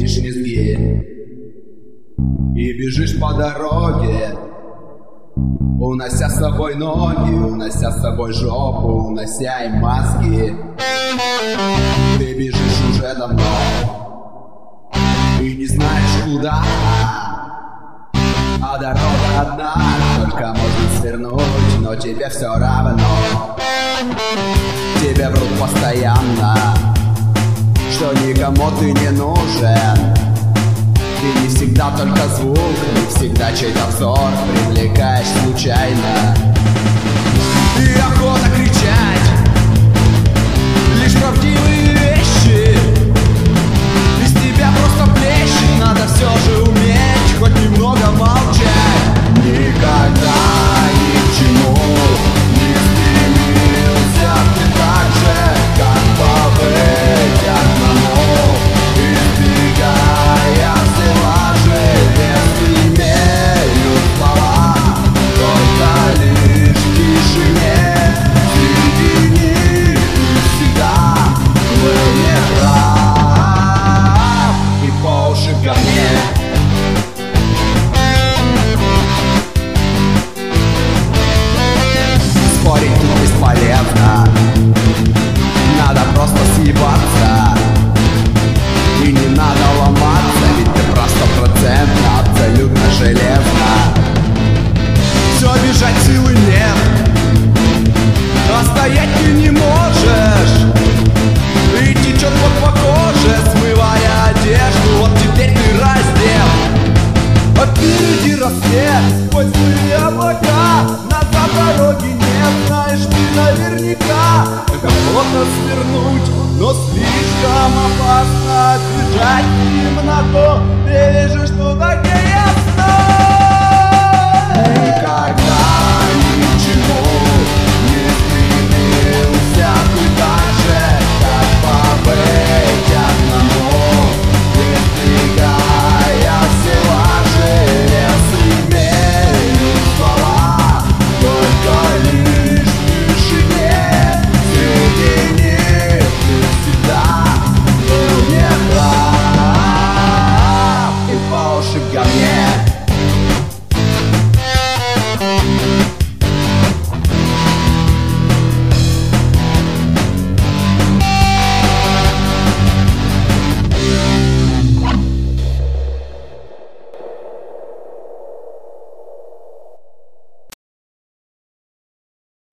видишь низги и бежишь по дороге, унося с собой ноги, унося с собой жопу, унося им мозги. Ты бежишь уже давно и не знаешь куда, а дорога одна, только можно свернуть, но тебе все равно. Тебе врут постоянно, что никому ты не нужен. Ты не всегда только звук, не всегда чей-то взор привлекаешь случайно. И охота кричать лишь правдивые вещи. Из тебя просто плещет, надо все же уметь хоть немного молчать. Никогда ни к чему не стремился ты так же, как побыть одному, избегая все лажи, без имеют слова, только лишь в тишине. Среди них ты всегда был неправ и по уши ко мне. Спорить ну бесполезно, надо просто съебаться. И не надо ломаться, ведь ты просто процентно, абсолютно железно. Все, бежать силы нет, а стоять ты не можешь. И течет вот по коже, смывая одежду, вот теперь ты раздел. А впереди рассвет, сквозь злые облака, назад дороги нет, знаешь ты наверняка. Как охотно свернуть, но слишком опасно отбежать в темноту. Веришь, что так и ясно. Никогда ни к чему